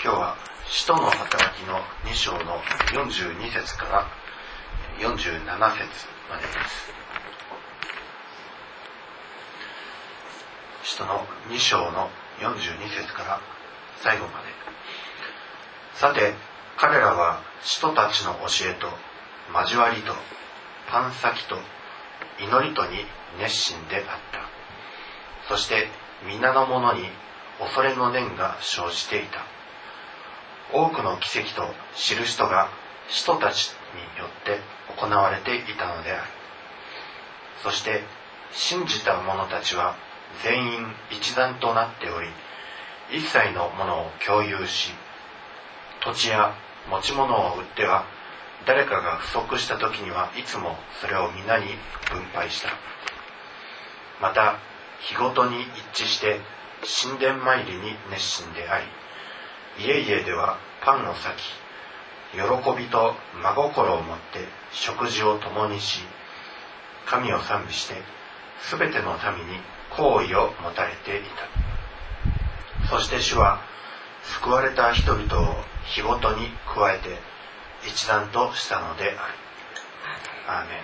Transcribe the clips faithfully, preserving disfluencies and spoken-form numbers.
今日は使徒の働きのに章のよんじゅうに節からよんじゅうなな節までです。使徒のに章のよんじゅうに節から最後まで。さて彼らは使徒たちの教えと交わりとパン先と祈りとに熱心であった。そして皆の者に恐れの念が生じていた。多くの奇跡と印とが使徒たちによって行われていたのである。そして信じた者たちは全員一団となっており、一切のものを共有し、土地や持ち物を売っては誰かが不足した時にはいつもそれを皆に分配した。また日ごとに一致して神殿参りに熱心であり、家々ではパンを裂き、喜びと真心を持って食事を共にし、神を賛美してすべての民に好意を持たれていた。そして主は救われた人々を日ごとに加えて一団としたのである。アーメン。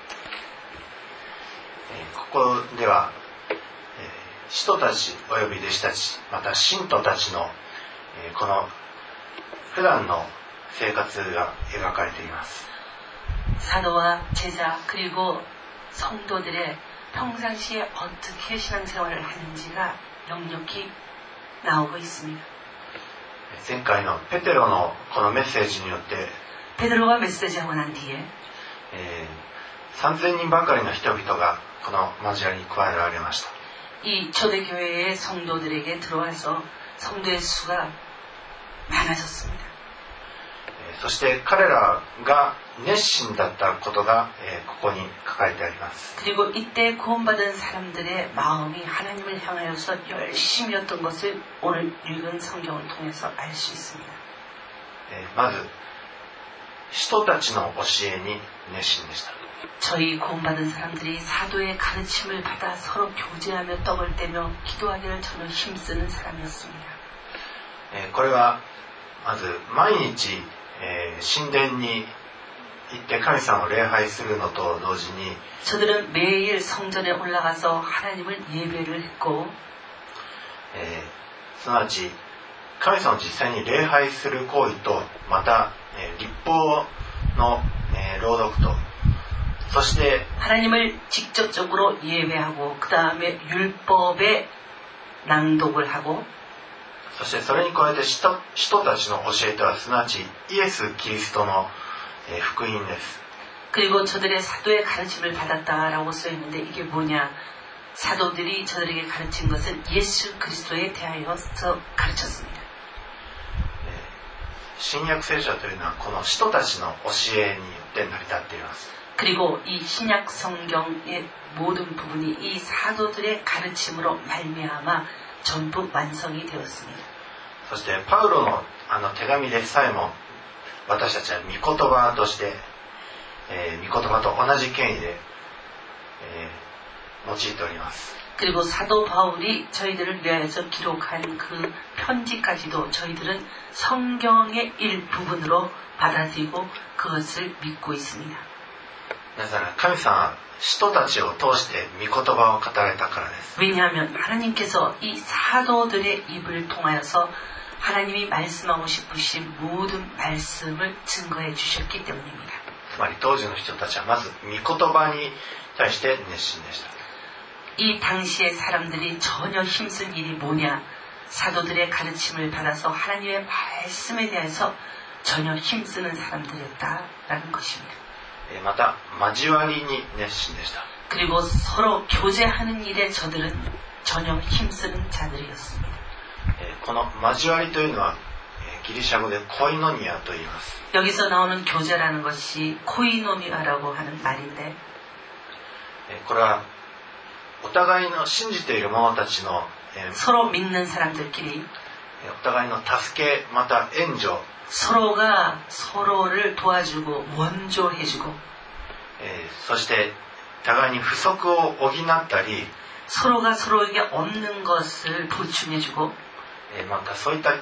えー、ここでは、えー、使徒たちおよび弟子たち、また信徒たちのえー、この普段の生活が描かれています。 사도와 제자 그리고 성도들의 평상시에 어떻게 신앙생활을 하는지가 역력히 나오고 있습니다. 前回のペテロのこのメッセージによって、 베드로가 메시지하고 난 뒤에 えー、さんぜんにんばかりの人々がこの交わりに加えられました。 이 초대교회의 성도들에게 들어와서 성도의 수가 많아졌습니다. そして彼らが熱心だったことがここに書かれてあります。 그리고 이때 구원받은 사람들의 마음이 하나님을 향하여서 열심이었던 것을 오늘 읽은 성경을 통해서 알 수 있습니다. まず使徒たちの教えに熱心でした。 저희 구원받은 사람들이 사도의 가르침을 받아 서로 교제하며 떡을 떼며 기도하기를 전혀 힘쓰는 사람이었습니다. これはまず毎日、えー、神殿に行って神様を礼拝するのと同時に 저들은 매일 성전에 올라가서 하나님을 예배를 했고 えー、すなわち神様を実際に礼拝する行為とまた、えー、律法の、えー、朗読とそして 하나님을 직접적으로 예배하고 그 다음에 율법의 낭독을 하고 そしてそれに加えて使徒、使徒たちの教えとはすなわちイエス・キリストの、えー、福音です。 그리고 저들의 사도의 가르침을 받았다라고 써있는데 이게 뭐냐? 사도들이 저들에게 가르친 것은 예수 그리스도에 대하여서 가르쳤습니다. 新約聖書というのはこの使徒たちの教えによって成り立っています。 그리고 이 신약 성경의 모든 부분이 이 사도들의 가르침으로 말미암아 전부 완성이 되었습니다. そしてパウロのあの手紙でさえも私たちは御言葉として、えー、御言葉と同じ権威で、えー、用いております。 그리고 사도 바울이 저희들을 위하여서 기록한 그 편지까지도 저희들은 성경의 일부분으로 받아들이고 그것을 믿고 있습니다. なぜなら神様は使徒たちを通して御言葉を語られたからです。 왜냐하면 하나님께서 이 사도들의 입을 통하여서 하나님이 말씀하고 싶으신 모든 말씀을 증거해 주셨기 때문입니다. つまり当時の人たちはまず御言葉に対して熱心でした。 이 당시의 사람들이 전혀 힘쓴 일이 뭐냐? 사도들의 가르침을 받아서 하나님의 말씀에 대해서 전혀 힘쓰는 사람들이었다라는 것입니다. また交わりに熱心でした。 그리고 서로 교제하는 일에 저들은 전혀 힘쓰는 자들이었습니다. この交わりというのはギリシャ語でコイノニアと言います。 여기서 나오는 교제라는 것이 코이노니아라고 하는 말인데 これはお互いの信じている者たちの 서로 믿는 사람들끼리 お互いの助けまた援助 서로가 서로를 도와주고 원조해주고 そして互いに不足を補ったり 서로가 서로에게 없는 것을 보충해주고 またそういった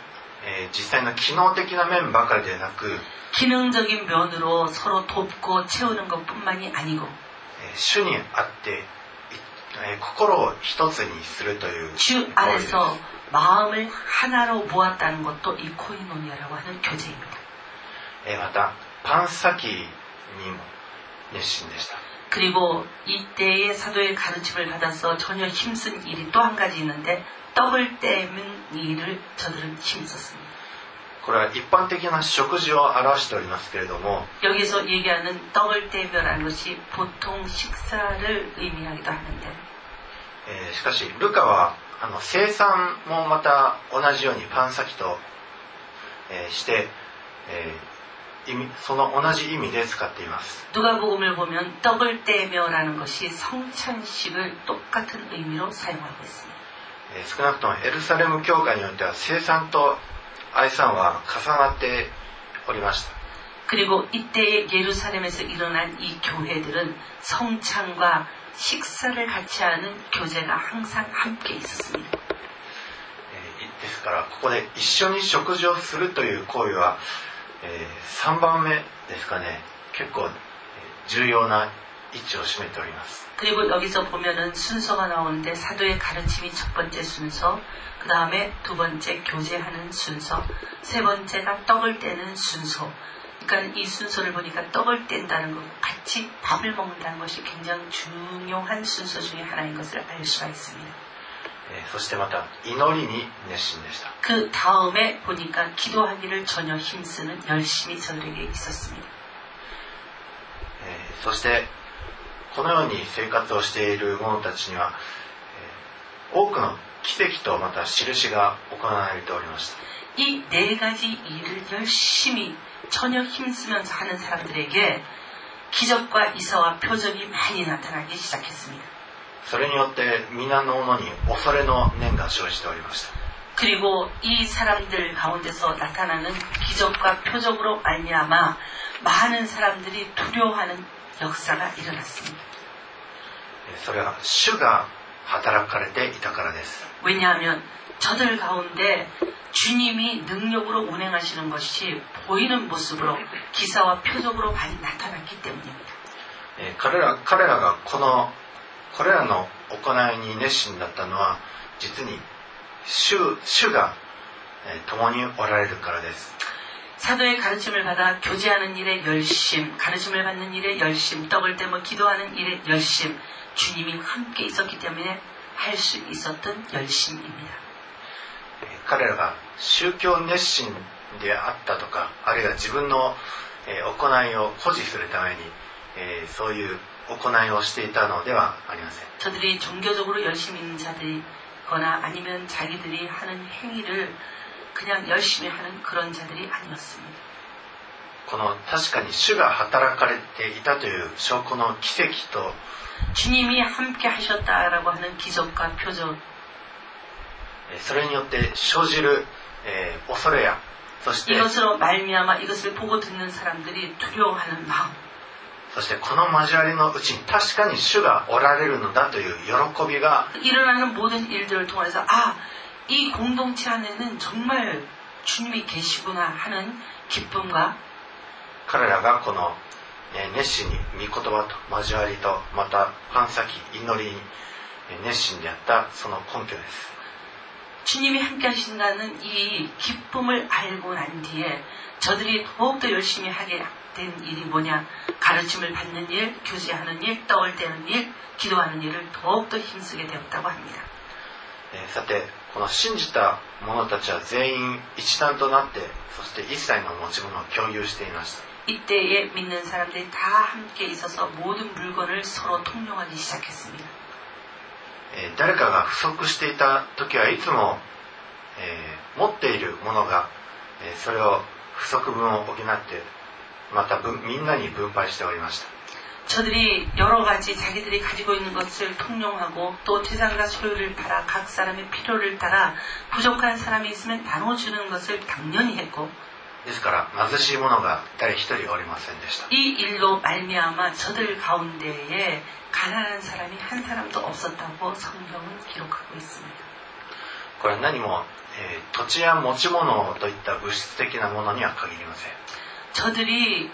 えー実際の機能的な面ばかりでなく、 기능적인 면으로 서로 돕고 채우는 것뿐만이 아니고 えー主にあって、いえー心を一つにするという 주 行為です。 안에서 마음을 하나로 모았다는 것도 이 코이노니아라고 하는 교제입니다. えーまたパン裂きにも熱心でした。 그리고 이때의 사도의 가르침을 받아서 전혀 힘쓴 일이 또 한 가지 있는데 떡을 떼는 일을 저들은 힘썼습니다. これは一般的な食事を表しておりますけれども、 여기서 얘기하는 떡을 떼며라는 것이 보통 식사를 의미하기도 하는데 えーしかしルカはあの生産もまた同じようにパン裂きと、えーして、えー意味その同じ意味で使っています。 누가복음을 보면 떡을 떼며라는 것이 성찬식을 똑같은 의미로 사용하고 있습니다. えー少なくともエルサレム教会においては生産と愛産は重なっておりました。 그리고 이때의 예루살렘에서 일어난 이 교회들은 성찬과 식사를 같이 하는 교제가 항상 함께 있었습니다. えーですからここで一緒に食事をするという行為は、えーさんばんめですかね、結構、えー重要な位置を占めております。 그리고 여기서 보면은 순서가 나오는데 사도의 가르침이 첫 번째 순서, 그 다음에 두 번째 교제하는 순서, 세 번째가 떡을 떼는 순서. 그러니까 이 순서를 보니까 떡을 뗀다는 것, 같이 밥을 먹는다는 것이 굉장히 중요한 순서 중에 하나인 것을 알 수가 있습니다. えーそしてまた祈りに熱心でした。 그 다음에 보니까 기도하기를 전혀 힘쓰는 열심이 저들에게 있었습니다. えーそしてこのように生活をしている者たちには、えー多くの奇跡とまた印が行われておりました。 이 네 가지 일을 열심히 전혀 힘쓰면서 하는 사람들에게 기적과 이사와 표적이 많이 나타나기 시작했습니다. それによって皆の者に恐れの念が生じておりました。 그리고 이 사람들 가운데서 나타나는 기적과 표적으로 말미암아 많은 사람들이 두려워하는 역사가 일어났습니다. えーそれは主が働かれていたからです。 왜냐하면 저들 가운데 주님이 능력으로 운행하시는 것이 보이는 모습으로 기사와 표적으로 많이 나타났기 때문입니다. えー彼ら彼らがこのこれらの行いに熱心だったのは実に 主, 主が、えー共におられるからです。 사도의 가르침을 받아 교제하는 일에 열심, 가르침을 받는 일에 열심, 떡을 떼며 기도하는 일에 열심, 주님이 함께 있었기 때문에 할 수 있었던 열심입니다. えー彼らが宗教熱心であったとか、あるいは自分の、えー行いを誇示するために、えーそういう行いをしていたのではありません。 저들이 종교적으로 열심히 있는 자들이거나 아니면 자기들이 하는 행위를 그냥 열심히 하는 그런 자들이 아니었습니다. この確かに主が働かれていたという証拠の奇跡と、 주님이 함께 하셨다라고 하는 기적과 표적, えーそれによって生じる、えー恐れや、そして 이것으로 말미암아 이것을 보고 듣는 사람들이 두려워하는 마음, そしてこの交わりのうちに確かに主がおられるのだという喜びが 일어나는 모든 일들을 통해서 아, 이 공동체 안에는 정말 주님이 계시구나 하는 기쁨과 彼らがこのえー熱心に御言葉と交わりとまたパン裂き祈りにえー熱心であったその根拠です。 주님이 함께 하신다는 이 기쁨을 알고 난 뒤에 저들이 더욱더 열심히 하게 된 일이 뭐냐, 가르침을 받는 일, 교제하는 일, 떡을 떼는 일, 기도하는 일을 더욱더 힘쓰게 되었다고 합니다. えーさてこの信じた者たちは全員一団となってそして一切の持ち物を共有していました。 이때에 믿는 사람들이 다 함께 있어서 모든 물건을 서로 통용하기 시작했습니다. えー誰かが不足していた時はいつも、えー持っているものが、えーそれを不足分を補ってまた分みんなに分配しておりました。 저들이 여러 가지 자기들이 가지고 있는 것을 통용하고 또 재산과 소유를 팔아 각 사람의 필요를 따라 부족한 사람이 있으면 나눠주는 것을 당연히 했고 ですから貧しい者が誰一人おりませんでした。 이 일로 말미암아 저들 가운데에 가난한 사람이 한 사람도 없었다고 성경은 기록하고 있습니다. これは何も、えー、土地や持ち物といった物質的なものには限りません。 저들이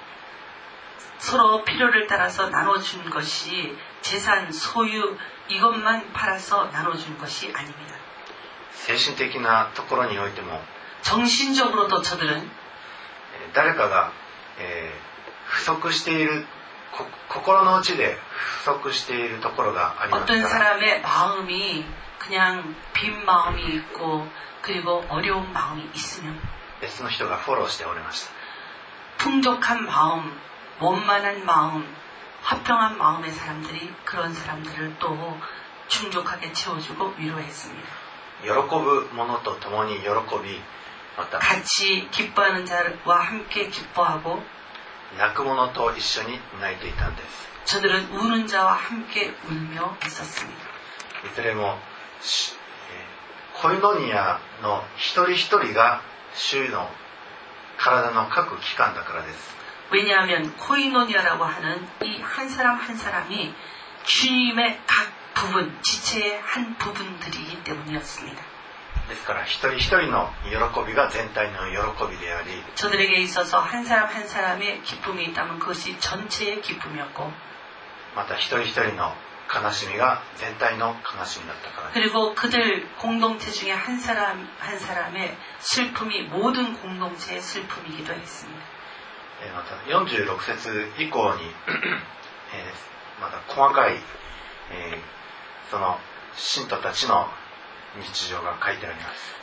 서로 필요를 따라서 나눠준 것이 재산, 소유 이것만 팔아서 나눠준 것이 아닙니다. 精神的なところにおいても 정신적으로도 저들은 誰かが、えー、不足しているこ心の内で不足しているところがありますか 어떤 ら 사람의 마음이 그냥 빈 마음이 있고 그리고 어려운 마음이 있으면 別の人がフォローしておりました。 풍족한 마음, 원만한 마음, 화평한 마음의 사람들이 그런 사람들을 또 충족하게 채워주고 위로했습니다. 喜ぶ者と共に喜び、また 같이 기뻐하는 자와 함께 기뻐하고 泣く者と一緒に泣いていたんです。 저들은 우는 자와 함께 울며 있었습니다. いずれも、えー、コイノニアの一人一人が主の体の各器官だからです。 왜냐하면 코이노니아라고 하는 이 한 사람 한 사람이 주님의 각 부분, 지체의 한 부분들이기 때문이었습니다. ですから一人一人の喜びが全体の喜びであり 저들에게 있어서 한 사람 한 사람의 기쁨이 있다면 그것이 전체의 기쁨이었고 また一人一人の悲しみが全体の悲しみだったからです。 그리고 그들 공동체 중에 한 사람 한 사람의 슬픔이 모든 공동체의 슬픔이기도 했습니다. またよんじゅうろく節以降にえー、また細かい、えー、その信徒たちの日常が書いてあります。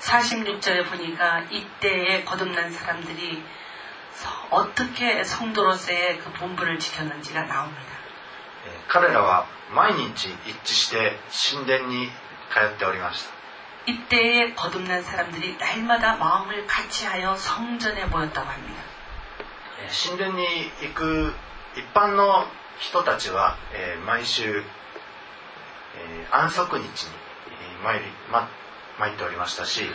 사십육 절에 보니까 이때에 거듭난 사람들이 어떻게 성도로서의 그 본분을 지켰는지가 나옵니다. 彼らは毎日一致して神殿に通っておりました。 이때에 거듭난 사람들이 날마다 마음을 같이하여 성전에 모였다고 합니다. 神殿に行く一般の人たちは、えー、毎週、えー、安息日に参り、ま、参っておりましたし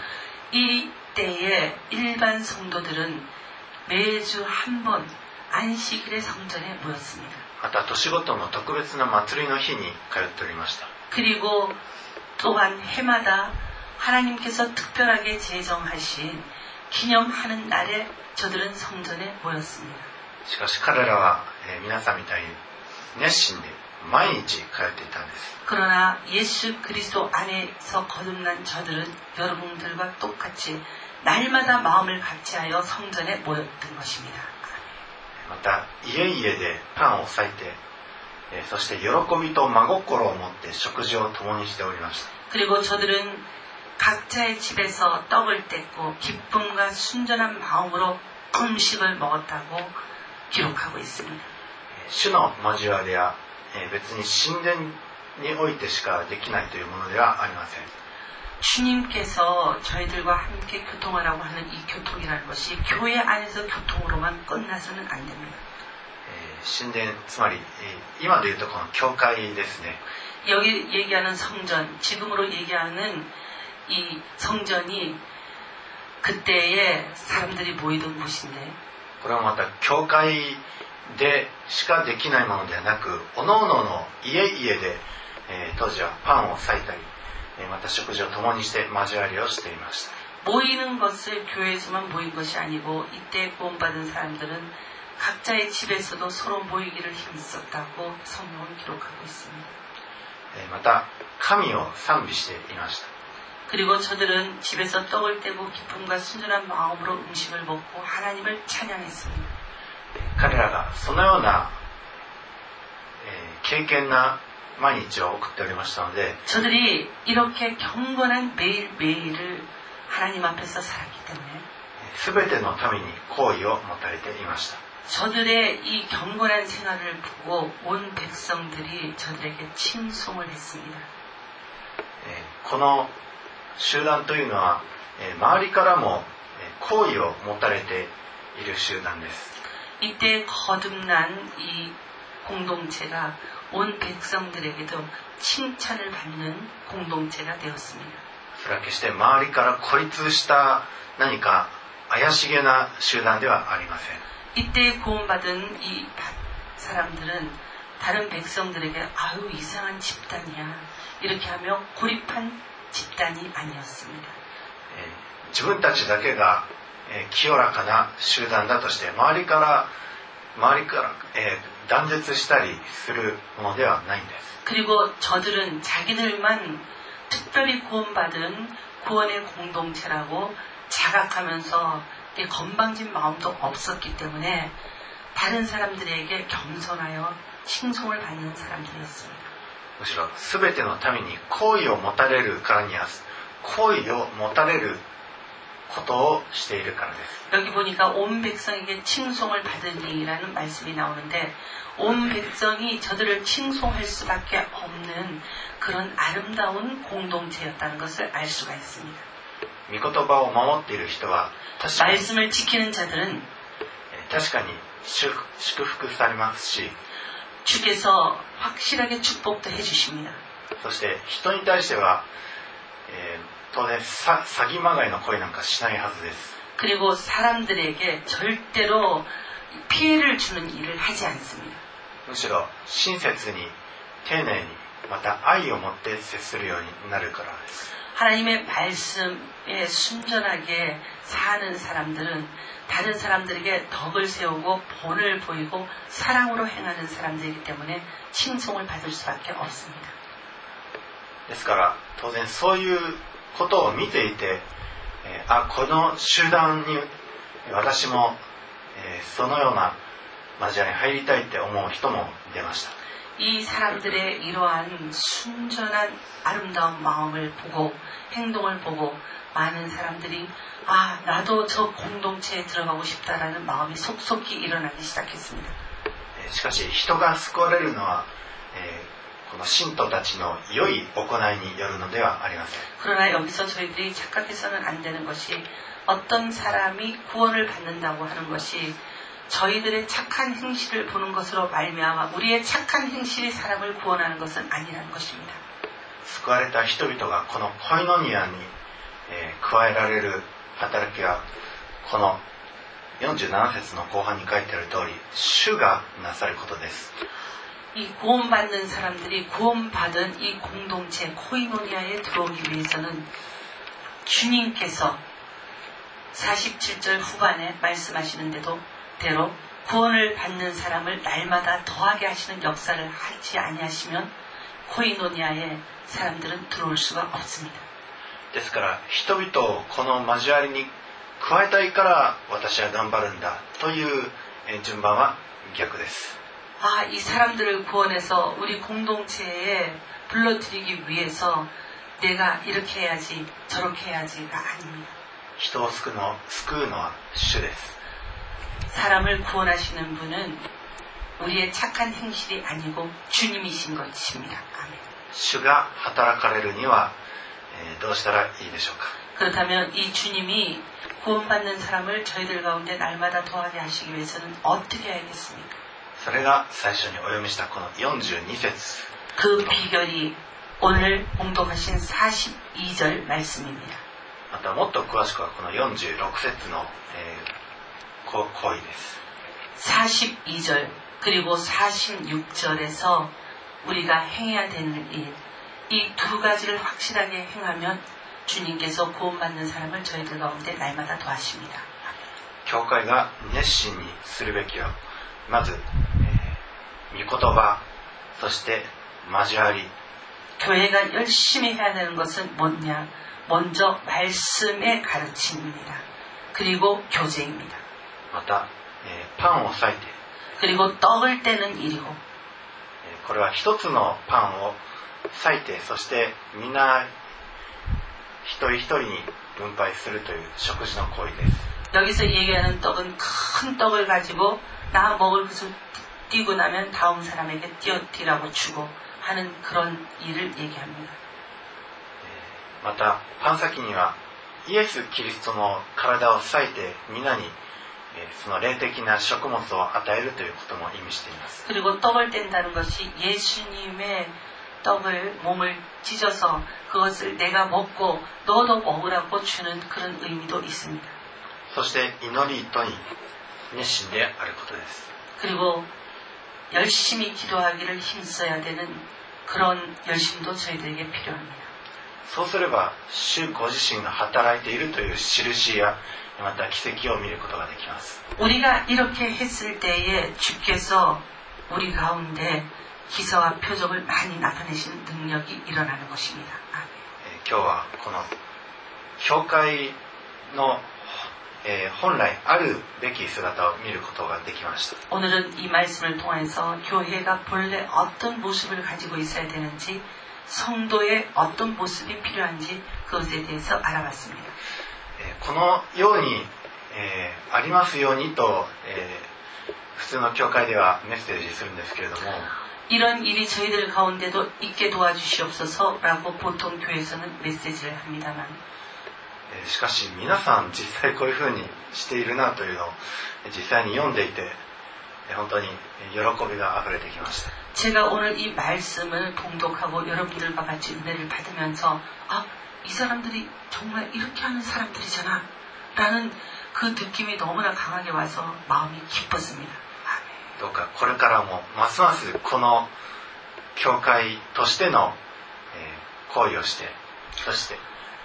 이때에 일반 성도들은 매주 한 번 안식일에 성전에 모였습니다. また年ごとの特別な祭りの日に通っておりました。 그리고 또한 해마다 하나님께서 특별하게 제정하신 기념하는 날에 저들은 성전에 모였습니다. しかし彼らは、えー、皆さんみたいに熱心で毎日通っていたんです。 그러나 예수 그리스도 안에서 거듭난 저들은 여러분들과 똑같이 날마다 마음을 같이하여 성전에 모였던 것입니다. また家々でパンを裂いて、えー、そして喜びと真心を持って食事を共にしておりました。 그리고 저들은 각자의 집에서 떡을 뗐고 기쁨과 순전한 마음으로 음식을 먹었다고 기록하고 있습니다. 主の交わりは、えー、別に神殿においてしかできないというものではありません。 주님께서 저희들과 함께 교통하라고 하는 이 교통이라는 것이 교회 안에서 교통으로만 끝나서는 안 됩니다. えー、神殿つまり、えー、今でいうとこの教会ですね。 여기 얘기하는 성전, 지금으로 얘기하는 이 성전이 그때의 사람들이 모이던 곳인데 これはまた教会でしかできないものではなく、おのおのの家々で、えー、当時はパンを裂いたり、えー、また食事を共にして交わりをしていました。 모이는 것을 교회에서만 모인 것이 아니고 이때 구원받은 사람들은 각자의 집에서도 서로 모이기를 힘썼다고 성경은 기록하고 있습니다. えー、また神を賛美していました。 그리고 저들은 집에서 떡을 떼고 기쁨과 순전한 마음으로 음식을 먹고 하나님을 찬양했습니다. 彼らがそのような、えー、敬虔な毎日を送っておりましたので 저들이 이렇게 경건한 매일매일을 하나님 앞에서 살았기 때문에 全ての民に好意を持たれていました。 저들의 이 경건한 생활을 보고 온 백성들이 저들에게 칭송을 했습니다. えー、この集団というのは、えー、周りからも、えー、好意を持たれている集団です。 이때 거듭난 이 공동체가 온 백성들에게도 칭찬을 받는 공동체가 되었습니다. それは決して周りから孤立した何か怪しげな集団ではありません。 이때 구원받은 이 사람들은 다른 백성들에게 아유 이상한 집단이야 이렇게 하며 고립한 집단이 아니었습니다. 自分たちだけが、えー、清らかな集団だとして周りから周りから、えー、断絶したりするものではないんです。 그리고 저들은 자기들만 특별히 구원받은 구원의 공동체라고 자각하면서 건방진 마음도 없었기 때문에 다른 사람들에게 겸손하여 칭송을 받는 사람들이었습니다. むしろ全ての民に好意を持たれるからには好意を持たれることをしているからです。 여기 보니까 온 백성에게 칭송을 받으니라는 말씀이 나오는데 온 백성이 저들을 칭송할 수밖에 없는 그런 아름다운 공동체였다는 것을 알 수가 있습니다. 御言葉を守っている人は確かに 말씀을 지키는 자들은 確かに祝福されますし 주께서 확실하게 축복도 해주십니다. そして人に対しては、えー、当然さ詐欺まがいの行為なんかしないはずです。 그리고 사람들에게 절대로 피해를 주는 일을 하지 않습니다. むしろ親切に丁寧にまた愛を持って接するようになるからです。 하나님의 말씀에 순전하게 사는 사람들은 다른 사람들에게 덕을 세우고 본을 보이고 사랑으로 행하는 사람들이기 때문에 칭송을 받을 수밖에 없습니다. ですから当然そういうことを見ていて、えー、あこの集団に私も、えー、そのような交わりに入りたいって思う人も出ました。 이 사람들의 이러한 순전한 아름다운 마음을 보고 행동을 보고 많은 사람들이 아 나도 저 공동체에 들어가고 싶다라는 마음이 속속히 일어나기 시작했습니다. しかし人が救われるのは、えー、この信徒たちの良い行いによるのではありません。 그러나 여기서 저희들이 착각해서는 안 되는 것이 어떤 사람이 구원을 받는다고 하는 것이 저희들의 착한 행실을 보는 것으로 말미암아 우리의 착한 행실이 사람을 구원하는 것은 아니라는 것입니다. 救われた人々がこのコイノニアに、えー、加えられる働きはこのよんじゅうなな節の後半に書いてある通り主がなさることです。 이 구원받는 사람들이 구원받은 이 공동체 코이노니아에 들어오기 위해서는 주님께서 사십칠 절 후반에 말씀하시는데도 대로 구원을 받는 사람을 날마다 더하게 하시는 역사를 하지 아니하시면 코이노니아에 사람들은 들어올 수가 없습니다. ですから人々をこの交わりに加えたいから私は頑張るんだという順番は逆です。 아, 이 사람들을 구원해서 우리 공동체에 불러들이기 위해서 내가 이렇게 해야지 저렇게 해야지가 아닙니다. 人を救うの、救うのは主です。 사람을 구원하시는 분은 우리의 착한 행실이 아니고 주님이신 것입니다. 아멘. 主が働かれるには、えー、どうしたらいいでしょうか。 그렇다면 이 주님이 구원받는 사람을 저희들 가운데 날마다 더하게 하시기 위해서는 어떻게 해야겠습니까? それが最初にお読みしたこのよんじゅうに節 그 비결이 오늘 봉독하신 사십이 절 말씀입니다. またもっと詳しくはこのよんじゅうろく節の、えー、行為です。 사십이 절 그리고 사십육 절에서 우리가 행해야 되는 일, 이 두 가지를 확실하게 행하면 주님께서 구원받는 사람을 저희들 가운데 날마다 더하십니다. 教会が熱心にするべきはまず、えー、御言葉そして交わり 교회가 열심히 해야 되는 것은 뭐냐? 먼저 말씀의 가르침입니다. 그리고 교제입니다. また、えー、パンを裂いて 그리고 떡을 떼는 일이고 えー、これは一つのパンを裂いてそして皆一人一人に分配するという食事の行為です。 여기서 얘기하는 떡은 큰 떡을 가지고 나 먹을 것을 띄고 나면 다음 사람에게 띄어띠라고 주고 하는 그런 일을 얘기합니다. またパン先にはイエス・キリストの体を裂いて皆にその霊的な食物を与えるということも意味しています。 그리고 떡을 뗀다는 것이 예수님의 떡을 몸을 찢어서 그것을 내가 먹고 너도 먹으라고 주는 그런 의미도 있습니다. そして祈りとに熱心であることです。 그리고 열심히 기도하기를 힘써야 되는 그런 열심도 저희들에게 필요합니다. そうすれば主ご自身が働いているという印やまた奇跡を見ることができます。 우리가 이렇게 했을 때에 주께서 우리 가운데 기사와 표적을 많이 나타내시는 능력이 일어나는 것입니다. 아멘. 今日はこの教会の、えー、本来あるべき姿を見ることができました。 오늘은 이 말씀을 통해서 교회가 본래 어떤 모습을 가지고 있어야 되는지 성도의 어떤 모습이 필요한지 그것에 대해서 알아봤습니다. このように、えー、ありますようにと、えー、普通の教会ではメッセージするんですけれども 이런 일이 저희들 가운데도 있게 도와주시옵소서라고 보통 교회에서는 메시지를 합니다만 しかし皆さん実際こういうふうにしているなというのを実際に読んでいて本当に喜びがあふれてきました。 제가 오늘 이 말씀을 봉독하고 여러분들과 같이 은혜를 받으면서 아, 이 사람들이 정말 이렇게 하는 사람들이잖아 라는 그 느낌이 너무나 강하게 와서 마음이 기뻤습니다. どうかこれからもますますこの教会としての、えー、行為をしてそして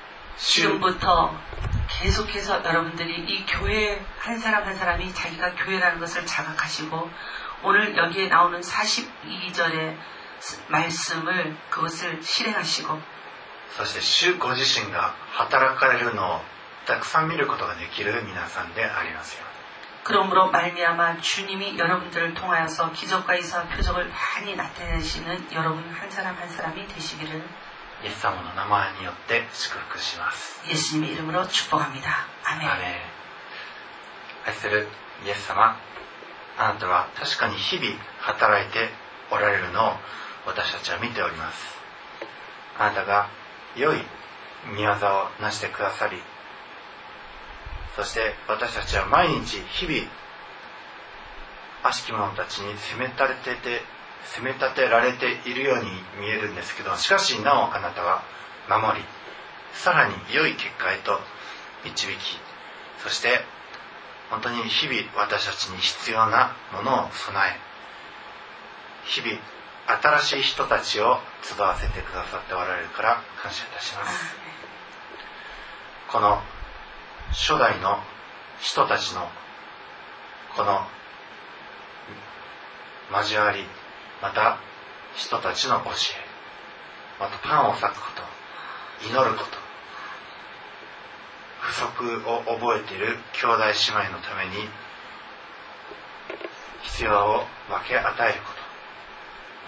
지금부터 계속해서 여러분들이 이 교회 한 사람 한 사람이 자기가 교회라는 것을 자각하시고 오늘 여기에 나오는 사십이 절의 말씀을 그것을 실행하시고 そして主ご自身が働かれるのをたくさん見ることができる皆さんでありますよ。 그러므로 말미암아 주님이 여러분들을 통하여서 기적과 이사와 표적을 많이 나타내시는 여러분 한 사람 한 사람이 되시기를 イエス様の名前によって祝福します。 예수님의 이름으로 축복합니다. 아멘. アーメン。愛するイエス様、あなたは確かに日々働いておられるのを私たちは見ております。あなたが良い御業をなしてくださり、そして私たちは毎日日々悪しき者たちに責め立てて責め立てられているように見えるんですけど、しかしなおあなたは守り、さらに良い結果へと導き、そして本当に日々私たちに必要なものを備え、日々新しい人たちを集わせてくださっておられるから感謝いたします。この初代の人たちのこの交わり、また人たちの教え、またパンを裂くこと、祈ること、不足を覚えている兄弟姉妹のために必要を分け与えること、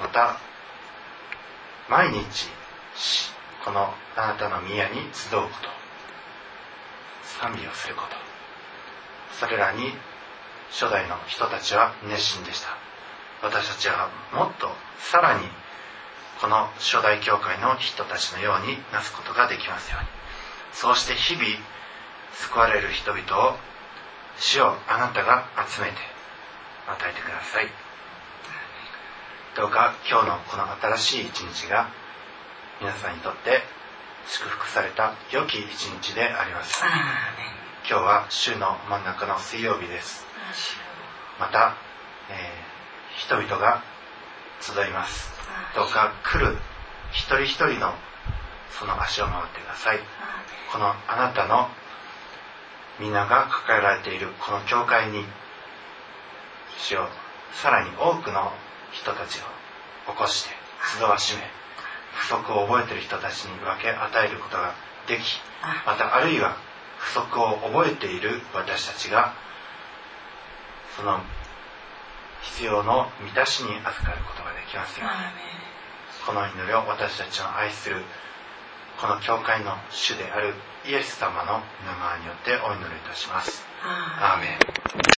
また毎日このあなたの宮に集うこと、賛美をすること、それらに初代の人たちは熱心でした。私たちはもっとさらにこの初代教会の人たちのようになすことができますように、そうして日々救われる人々を主をあなたが集めて与えてください。どうか今日のこの新しい一日が皆さんにとって祝福された良き一日であります。今日は週の真ん中の水曜日です。また、えー、人々が集います。どうか来る一人一人のその足を回ってください。このあなたのみんなが抱えられているこの教会に主をさらに多くの人たちを起こして集わしめ、不足を覚えている人たちに分け与えることができ、またあるいは不足を覚えている私たちがその必要の満たしに預かることができますように、この祈りを私たちの愛するこの教会の主であるイエス様の名前によってお祈りいたします。アーメン。